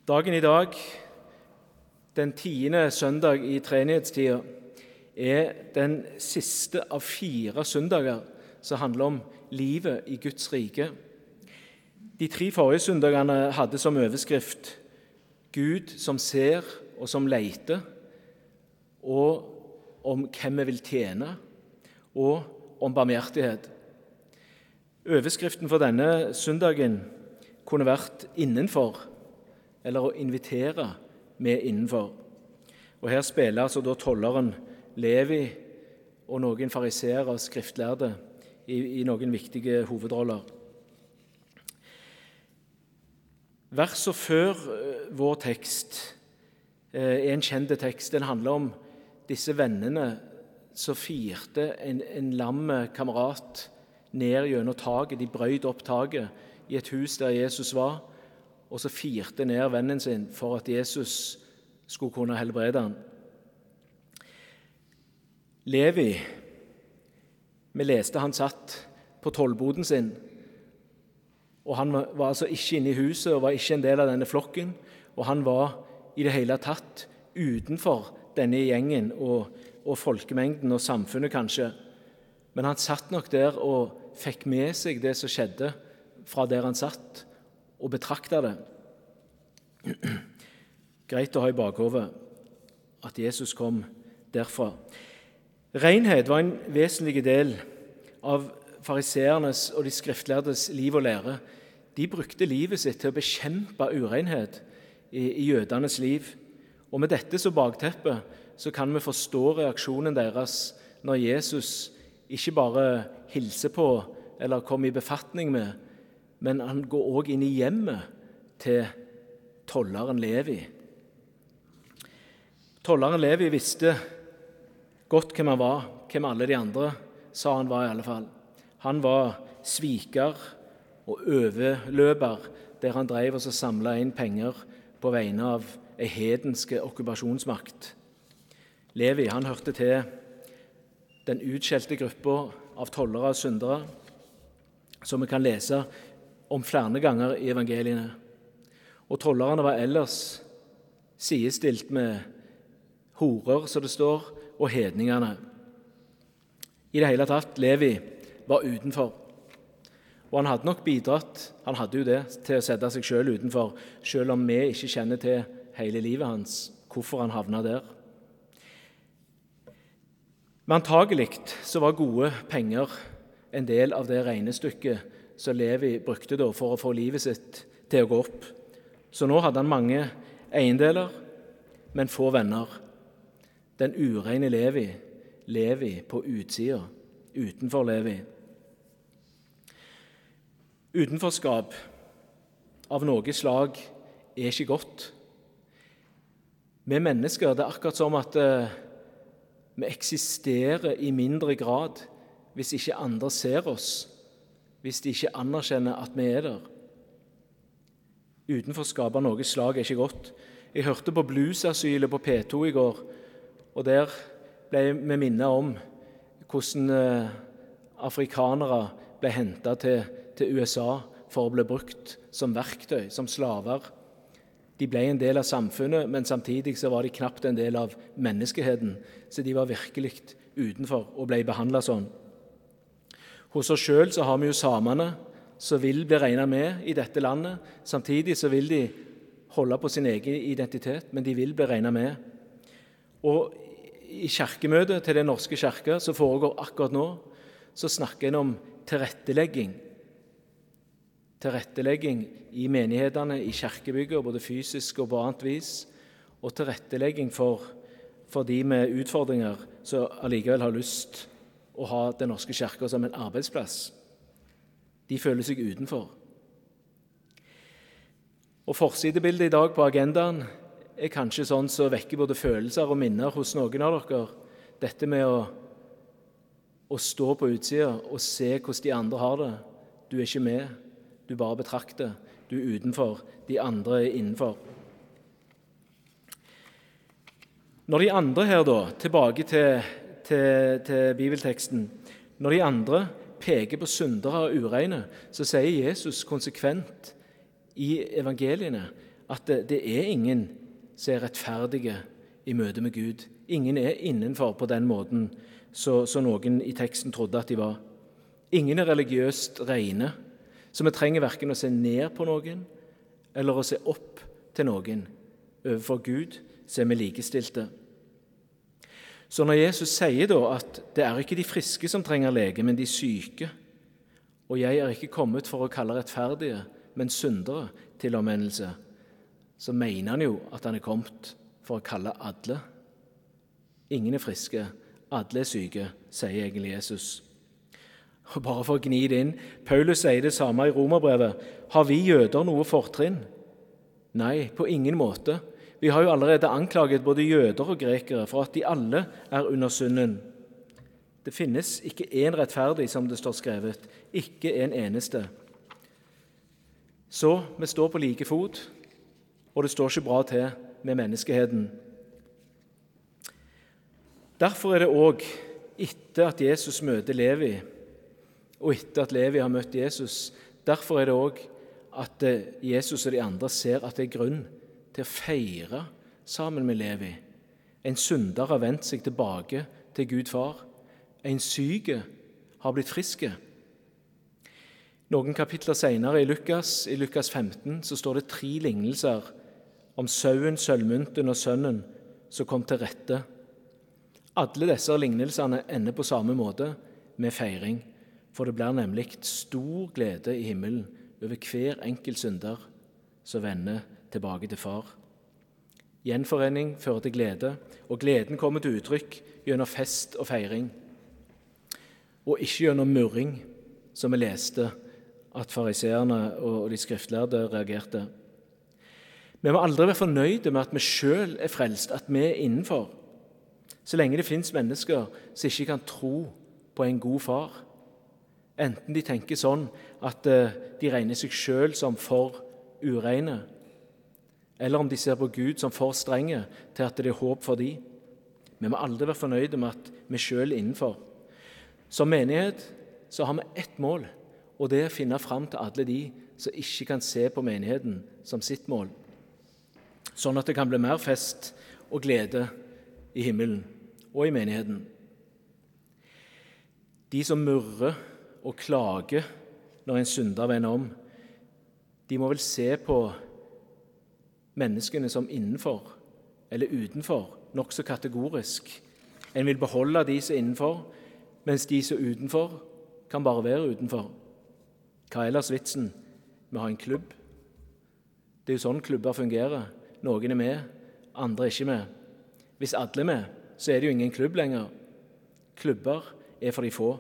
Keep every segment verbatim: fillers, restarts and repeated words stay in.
Dagen i dag, den tiende søndag i treenighetstida, er den siste av fire søndager som handler om livet i Guds rike. De tre forrige søndagene hadde som overskrift Gud som ser og som leter, og om hvem vi vil tjene, og om barmhjertighet. Overskriften for denne søndagen kunne vært innenfor, eller å invitere med innenfor. Og her spiller altså da tolleren Levi og noen fariseere og skriftlærde i, i noen viktige hovedroller. Verset før vår tekst er en kjent tekst. Den handler om disse vennene som firte en, en lam kamerat ned gjennom taket. De brøyt opp taket i et hus der Jesus var, og så firte ned vennen sin for at Jesus skulle kunne helbrede han. Levi, vi leste han satt på tollboden sin, og han var altså ikke inne i huset og var ikke en del av denne flokken, og han var i det hele tatt utenfor denne gjengen og, og folkemengden og samfunnet kanskje. Men han satt nok der og fikk med seg det som skjedde fra der han satt, og betrakta det. Greit å ha i bakhodet at Jesus kom derfra. Renhet var en vesentlig del av fariseernes og de skriftlærdes liv og lære. De brukte livet sitt til å bekjempe urenhet i, i jødenes liv. Og med dette som bakteppe så kan vi forstå reaksjonen deres når Jesus ikke bare hilser på eller kommer i befatning med, men han går også inn i hjemmet til tolleren Levi. Tolleren Levi visste godt hvem han var, hvem alle de andre sa han var i alle fall. Han var sviker og overløper, der han drev og samlet inn penger på vegne av en hedenske okkupasjonsmakt. Levi, han hørte til den utskjelte gruppa av tollere og syndere, som vi kan lese om flere ganger i evangeliene. Og tollerne var ellers sidestilt med horer, som det står, og hedningene. I det hele tatt, Levi var utenfor. Og han hadde nok bidratt, han hadde jo det, til å sette seg selv utenfor, selv om vi ikke kjenner til hele livet hans, hvorfor han havnet der. Men antagelig så var gode penger en del av det regnestykket som Levi brukte da for å få livet sitt til å gå opp. Så nå hadde han mange eiendeler, men få venner. Den urene Levi, Levi på utsida, utenfor Levi. Utenforskap av noe slag er ikke godt. Vi mennesker, det er akkurat som at uh, vi eksisterer i mindre grad hvis ikke andre ser oss, hvis de ikke anerkjenner at vi er der. Utenforskap av noe slag er ikke godt. Jeg hørte på bluesasylet på P to i går, og der ble vi minnet om hvordan uh, afrikanere ble hentet til, til U S A for å bli brukt som verktøy, som slaver. De ble en del av samfunnet, men samtidig så var de knapt en del av menneskeheten, så de var virkelig utenfor og ble behandlet sånn. Hos oss selv så har vi jo samene som vil bli regnet med i dette landet. Samtidig så vil de holde på sin egen identitet, men de vil bli regnet med. Og i kirkemøtet til Den norske kirke som foregår akkurat nå, så snakker en om tilrettelegging. Tilrettelegging i menighetene, i kirkebygget, både fysisk og på annet vis, og tilrettelegging for, for de med utfordringer som allikevel har lyst å ha Den norske kirke som en arbeidsplass. De føler seg utenfor. Og forsidebildet i dag på agendaen er kanskje sånn som vekker både følelser og minner hos noen av dere. Dette med å, å stå på utsida og se hvordan de andre har det. Du er ikke med, du bare betrakter. Du er utenfor, de andre er innenfor. Når de andre her da, tilbake til, til, til bibelteksten, når de andre peker på syndere og ureine, så sier Jesus konsekvent i evangeliene at det, det er ingen som er rettferdige i møte med Gud. Ingen er innenfor på den måten så, så noen i teksten trodde at de var. Ingen er religiøst rene, så vi trenger hverken å se ned på noen eller å se opp til noen. Overfor Gud så er vi likestilte. Så når Jesus sier da at det er ikke de friske som trenger lege, men de syke, og jeg er ikke kommet for å kalle rettferdige, men syndere til omvendelse, så mener han jo at han er kommet for å kalle alle. Ingen er friske, alle er syke, sier egentlig Jesus. Og bare for å gni det inn, Paulus sier det samme i Romerbrevet. Har vi jøder noe fortrinn? Nei, på ingen måte. Vi har jo allerede anklaget både jøder og grekere for at de alle er under synden. Det finnes ikke en rettferdig, som det står skrevet, ikke en eneste. Så vi står på like fot, og det står ikke bra til med menneskeheten. Derfor er det også, etter at Jesus møter Levi, og etter at Levi har møtt Jesus, derfor er det også at Jesus og de andre ser at det er grunn til å feire sammen med Levi. En synder har vendt seg tilbake til Gud far. En syke har blitt friske. Noen kapitler senere i Lukas, i Lukas femten, så står det tre lignelser om sauen, sølvmynten og sønnen som kom til rette. Alle disse lignelsene ender på samme måte, med feiring, for det blir nemlig stor glede i himmelen over hver enkelt synder som vender tilbake til far. Gjenforening fører til glede, og gleden kommer til uttrykk gjennom fest og feiring, og ikke gjennom murring, som vi leste at fariseerne og de skriftlærde reagerte. Vi må aldri være fornøyde med at vi selv er frelst, at vi er innenfor. Så lenge det finnes mennesker som ikke kan tro på en god far, enten de tenker sånn at de regner seg selv som for ureine, eller om de ser på Gud som for strenge til at det er håp for dem. Vi må aldri være fornøyde med at vi selv er innenfor. Som menighet så har vi ett mål, og det er å finne fram til alle de som ikke kan se på menigheten som sitt mål, sånn at det kan bli mer fest og glede i himmelen og i menigheten. De som murrer og klager når en synder vender om, de må vel se på menneskene som innenfor eller utenfor, nok så kategorisk. En vil beholde de som er innenfor, mens de som er utenfor kan bare være utenfor. Hva er ellers vitsen med å ha en klubb? Det er jo sånn klubber fungerer. Noen er med, andre er ikke med. Hvis alle er med, så er det jo ingen klubb lenger. Klubber er for de få.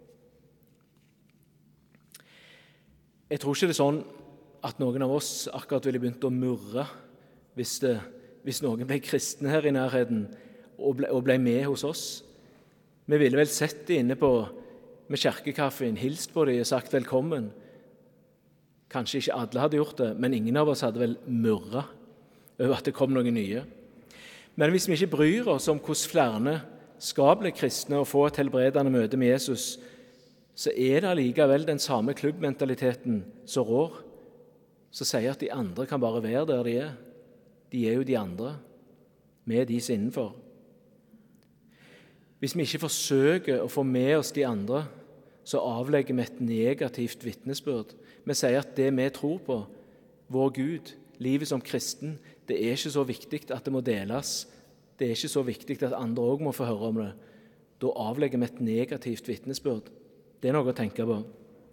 Jeg tror ikke det er sånn at noen av oss akkurat ville begynt å murre hvis, det, hvis noen ble kristne her i nærheten og ble, og ble med hos oss. Vi ville vel sett det inne på med kjerkekaffen, hilst på dem og sagt velkommen. Kanskje ikke alle hadde gjort det, men ingen av oss hadde vel murret over at det kom noen nye. Men hvis vi ikke bryr oss om hvordan flere skal bli kristne og få et helbredende møte med Jesus, så er det allikevel den samme klubbmentaliteten som rår, som sier at de andre kan bare være der de er. De er jo de andre, vi er de som er innenfor. Hvis vi ikke forsøker å få med oss de andre, så avlegger vi et negativt vitnesbyrd. Vi sier at det vi tror på, vår Gud, livet som kristen, det er ikke så viktig at det må deles. Det er ikke så viktig at andre også må få høre om det. Da avlegger vi et negativt vitnesbyrd. Det er noe å tenke på.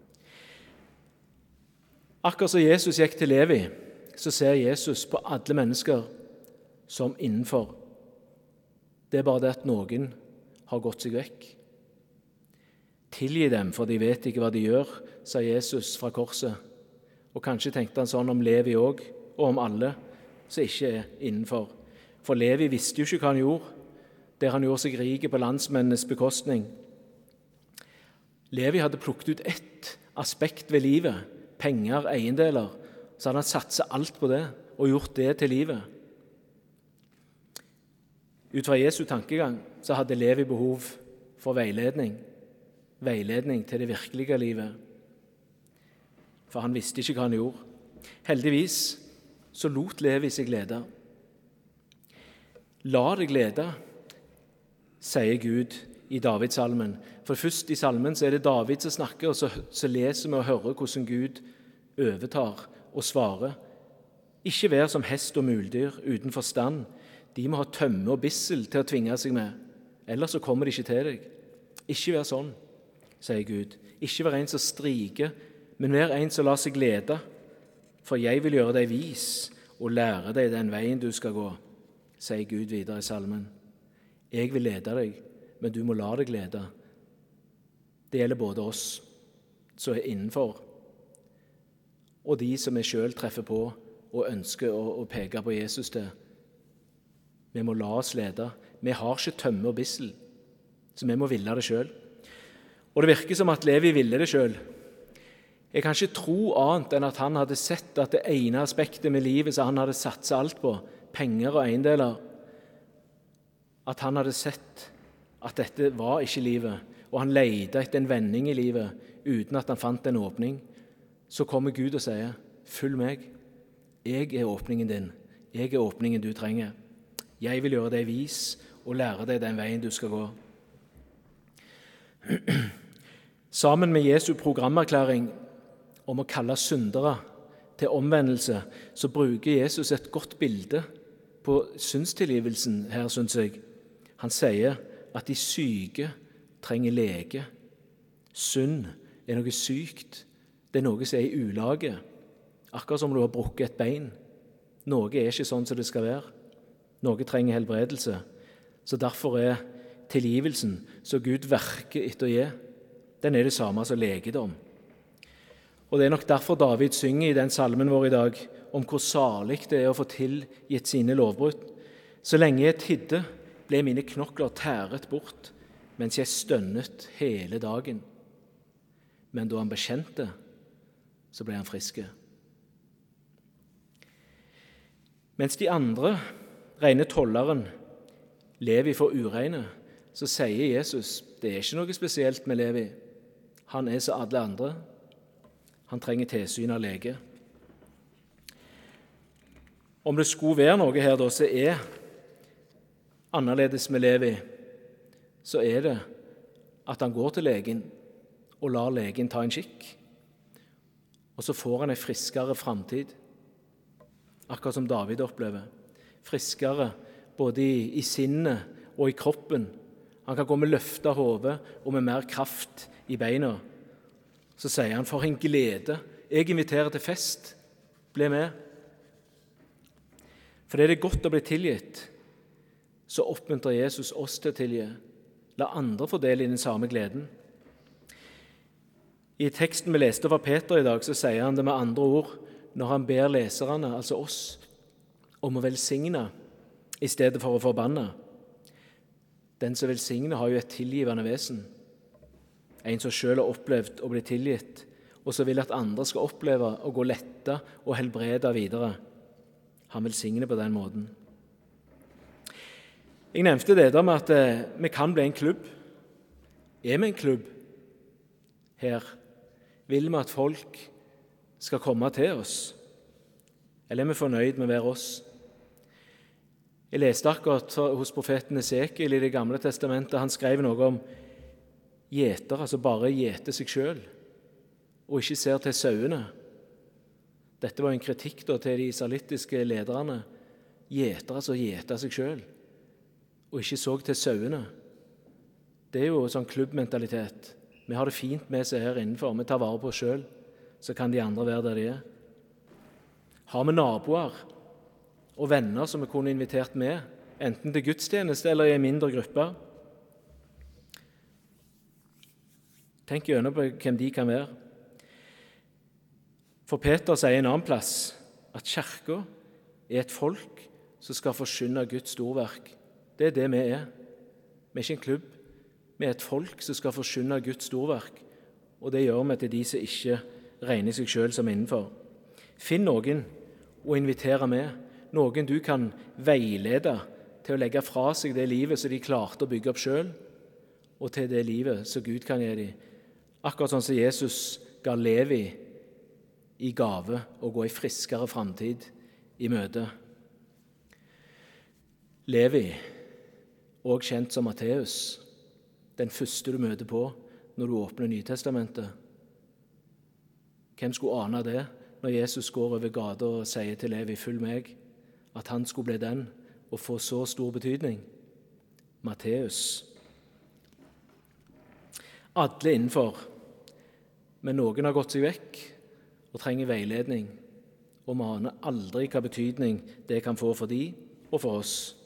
Akkurat som Jesus gikk til Levi, så ser Jesus på alle mennesker som innenfor. Det er bare det at noen har gått seg vekk. Tilgi dem, for de vet ikke hva de gjør, sa Jesus fra korset. Og kanskje tenkte han sånn om Levi også, og om alle som ikke er innenfor. For Levi visste jo ikke hva han gjorde, der han gjorde seg rik på landsmennenes bekostning. Levi hadde plukket ut ett aspekt ved livet, penger, eiendeler, så hadde han satset alt på det og gjort det til livet. Ut fra Jesu tankegang så hadde Levi behov for veiledning, veiledning til det virkelige livet. For han visste ikke hva han gjorde. Heldigvis så lot Levi seg lede. La deg lede, sier Gud i Davidsalmen. For først i salmen så er det David som snakker, og så, så leser vi og hører hvordan Gud overtar og svarer. Ikke vær som hest og muldyr uten forstand. De må ha tømme og bissel til å tvinge seg med. Ellers så kommer de ikke til deg. Ikke vær sånn, sier Gud. Ikke vær en som striker, men vær en som lar seg lede. For jeg vil gjøre deg vis og lære deg den veien du skal gå, sier Gud videre i salmen. Jeg vil lede deg, men du må la deg lede. Det gjelder både oss som er innenfor, og de som vi selv treffer på og ønsker å, å peke på Jesus til. Vi må la oss lede. Vi har ikke tømme og bissel, så vi må ville det selv. Og det virker som at Levi ville det selv. Jeg kan ikke tro annet enn at han hadde sett at det ene aspektet med livet som han hadde satset alt på, penger og eiendeler, at han hadde sett at dette var ikke livet, og han leide etter en vending i livet uten at han fant en åpning. Så kommer Gud og sier, følg meg, jeg er åpningen din, jeg er åpningen du trenger. Jeg vil gjøre deg vis og lære deg den veien du skal gå. Sammen med Jesu programerklæring om å kalle syndere til omvendelse, så bruker Jesus et godt bilde på syndstilgivelsen her, synes jeg. Han sier at de syke trenger lege. Synd er noe sykt. Det er noe som er i ulage. Akkurat som du har brukket et bein. Noe er ikke sånn som det skal være. Noe trenger helbredelse. Så derfor er tilgivelsen som Gud verker etter å gi, den er det samme som legedom. Og det er nok derfor David synger i den salmen vår i dag om hvor salig det er å få tilgitt sine lovbrudd. Så lenge jeg tidde, ble mine knokler tæret bort, mens jeg stønnet hele dagen. Men da han bekjente, så ble han friske. Mens de andre, rene tolleren, Levi for ureine, så sier Jesus, det er ikke noe spesielt med Levi. Han er som alle andre. Han trenger tilsyn av lege. Om det skulle være noe her da, så er annerledes med Levi, så er det at han går til legen og lar legen ta en kikk. Og så får han en friskere fremtid, akkurat som David opplever. Friskere både i, i sinnet og i kroppen. Han kan gå med løftet hode og med mer kraft i beina. Så sier han, for en glede, jeg inviterer til fest, bli med. For det er det godt å bli tilgitt, så oppmuntrer Jesus oss til å tilgi. La andre få del i den samme gleden. I teksten vi leste fra Peter i dag, så sier han det med andre ord, når han ber leserne, altså oss, om å velsigne i stedet for å forbanne. Den som velsigner har jo et tilgivende vesen. En som selv har opplevd å bli tilgitt, og som vil at andre skal oppleve å gå lette og helbrede videre. Han velsigner på den måten. Jeg nevnte det der med at vi kan bli en klubb. Er vi en klubb her? Vil vi at folk skal komme til oss? Eller er vi fornøyd med å være oss? Jeg leste akkurat hos profeten Esekiel i Det gamle testamentet. Han skrev noe om gjeter, altså bare gjeter seg selv, og ikke ser til sauene. Dette var en kritikk da, til de israelittiske lederne. Gjeter, altså gjeter seg selv, og ikke så til sauene. Det er jo sånn klubbmentalitet. Vi har det fint med seg her innenfor. Vi tar vare på oss selv, så kan de andre være der de er. Har vi naboer og venner som vi kunne invitert med, enten til gudstjeneste eller i en mindre gruppe? Tenk gjennom på hvem de kan være. For Peter sier en annen plass at kirken er et folk som skal forkynne Guds storverk. Det er det vi er. Vi er ikke en klubb. Vi er et folk som skal forkynne Guds storverk, og det gjør vi til de som ikke regner seg selv som innenfor. Finn noen og invitere med, noen du kan veilede til å legge fra seg det livet som de klarte å bygge opp selv, og til det livet som Gud kan gi dem. Akkurat sånn som Jesus ga Levi i gave å gå i friskere fremtid i møte. Levi, også kjent som Matteus, den første du møter på når du åpner Nytestamentet. Hvem skulle ane det når Jesus går over gata og sier til Levi, følg meg, at han skulle bli den og få så stor betydning? Matteus. Alle innenfor, men noen har gått seg vekk og trenger veiledning, og vi aner aldri hva betydning det kan få for de og for oss.